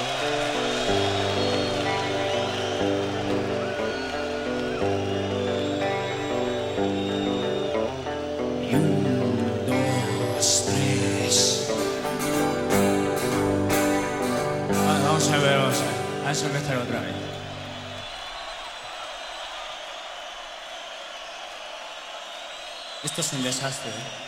Vamos a empezar otra vez. Esto es un desastre, ¿eh?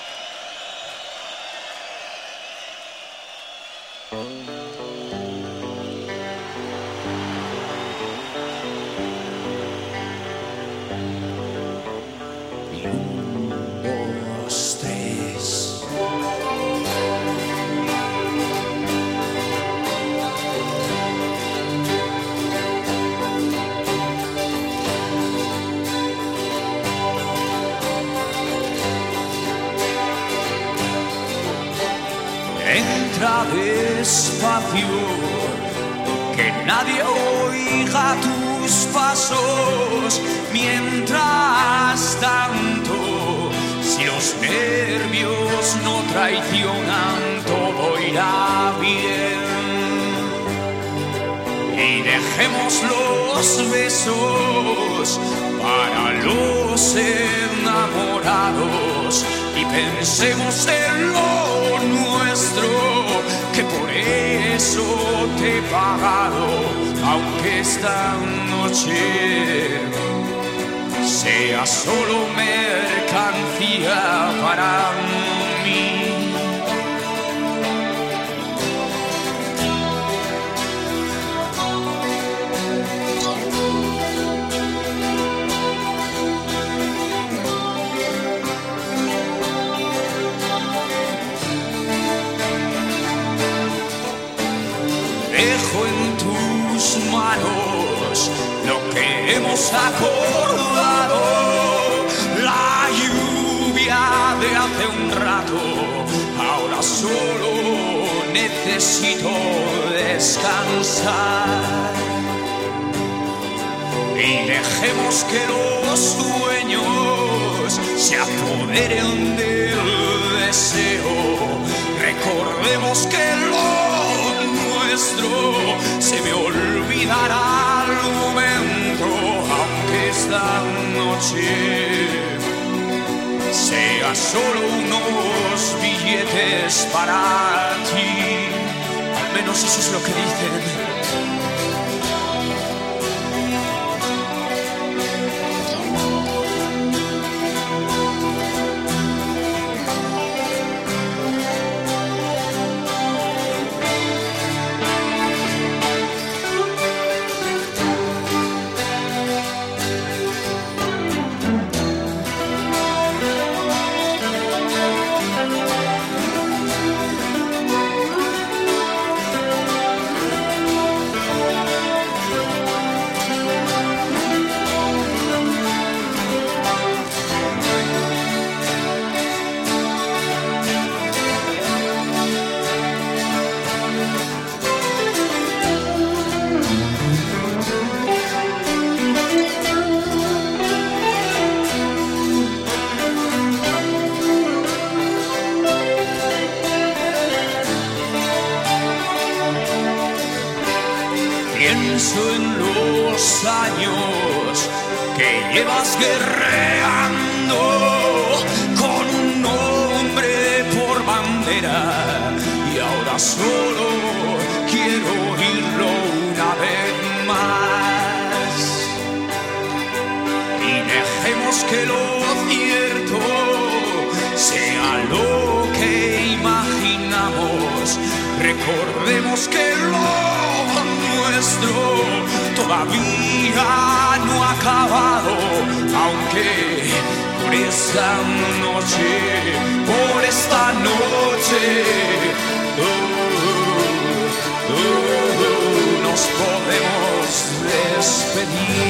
Entra despacio, que nadie oiga tus pasos. Mientras tanto, si los nervios no traicionan, todo irá bien. Y dejemos los besos para los enamorados y pensemos en lo nuestro, que por eso te he pagado, aunque esta noche sea solo mercancía para mí. Dejo en tus manos lo que hemos acordado, la lluvia de hace un rato. Ahora solo necesito descansar y dejemos que los sueños se apoderen del deseo. Recordemos que lo se me olvidará al momento, aunque esta noche sea solo unos billetes para ti. Al menos eso es lo que dicen. Pienso en los años que llevas guerreando con un hombre por bandera, y ahora solo quiero oírlo una vez más. Y dejemos que lo cierto sea lo que imaginamos. Recordemos que lo nuestro todavía no ha acabado, aunque por esta noche nos podemos despedir.